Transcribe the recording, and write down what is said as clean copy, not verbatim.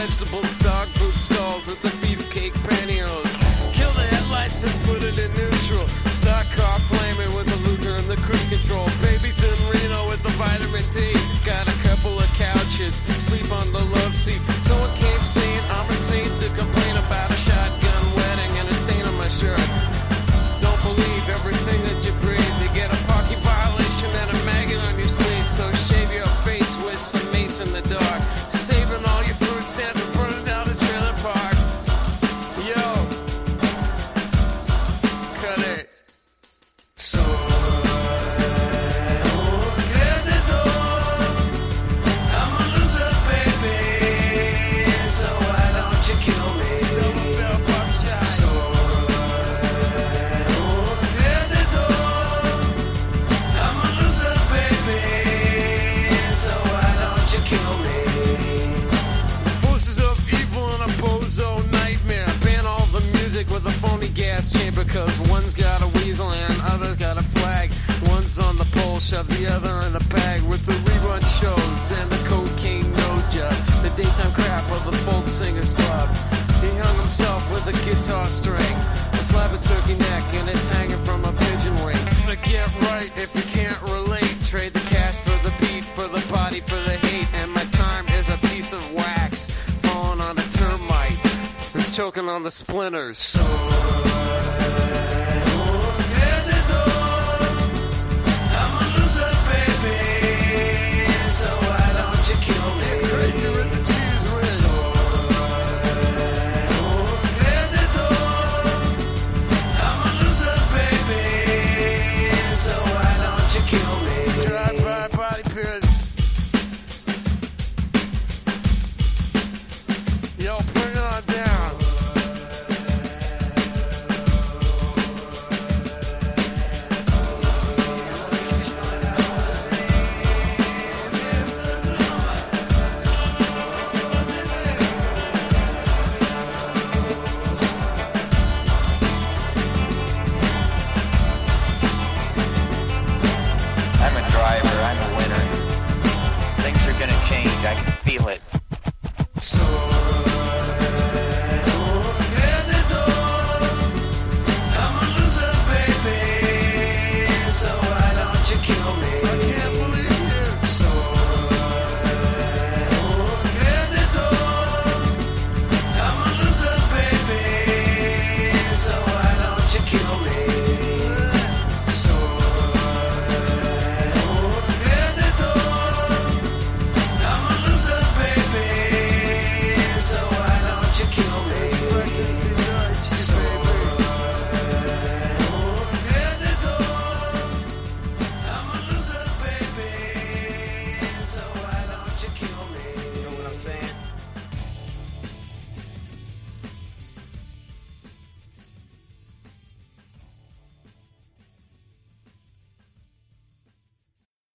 vegetables, dog food stalls with the beefcake pantyhose. Kill the headlights and put it in neutral. Stock car flaming with the Luther and the cruise control. Babies in Reno with the vitamin D. Got a couple of couches, sleep on the love seat. Someone came saying I'm insane to complain about a shotgun wedding and a stain on my shirt. Don't believe everything that you breathe. You get a parking violation and a maggot on your sleeve. So shave your face with some mace in the dark. Saving all your food stamps and burning down the trailer park. Yo, cut it. So with a phony gas chamber, cause one's got a weasel and other's got a flag. One's on the pole, shove the other in a bag with the rerun shows and the cocaine nose job. The daytime crap of the folk singer's club. He hung himself with a guitar string, a slab of turkey neck, and it's hanging from a pigeon wing. But get right if you can't relate. Trade the cash for the beat, for the body, for the hate. And my time is a piece of wax falling on a termite. It's choking on the splinters. So